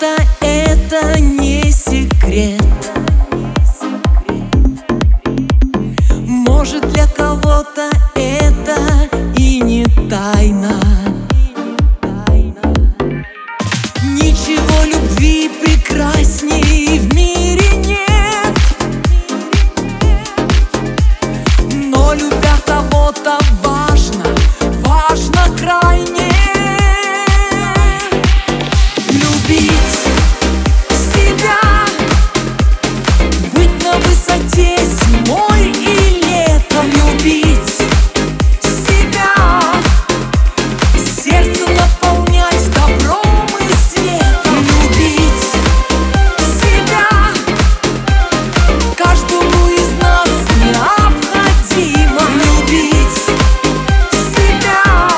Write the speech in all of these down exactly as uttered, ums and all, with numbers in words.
кого-то это не секрет, может, для кого-то это и не тайна. Ничего любви прекрасней в мире нет, но любя кого-то важно, важно крайне любить себя, быть на высоте зимой и летом, любить себя, сердце наполнять добром и светом, любить себя, каждому из нас необходимо любить себя,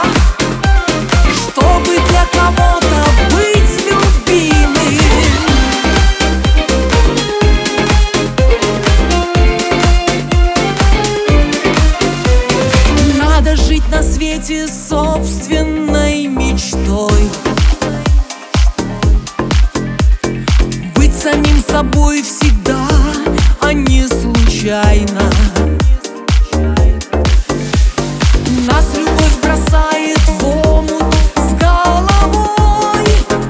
чтобы для кого-то быть любимым. Надо жить на свете собственной мечтой, быть самим собой всегда, а не случайно. Нас любовь бросает в омут с головой,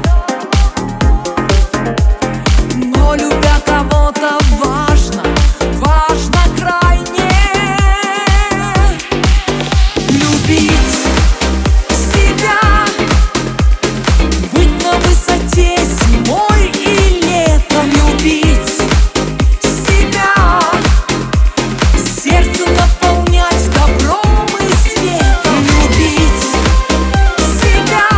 но любя кого-то важно, важно крайне любить себя, быть на высоте зимой и летом, любить себя, сердце наполнять добром и светом, любить себя,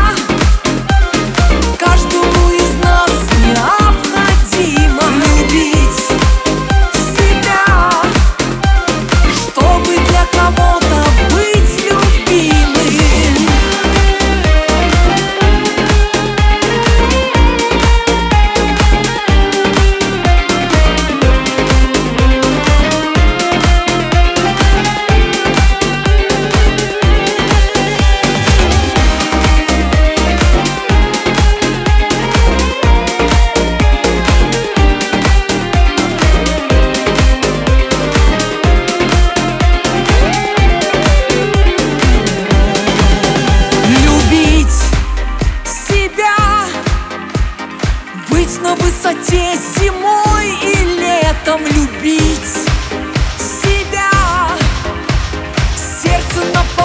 каждому из нас необходимо любить себя, чтобы для кого-то быть любимым. Любить себя, быть на высоте зимой и летом, любить себя, сердце наполнять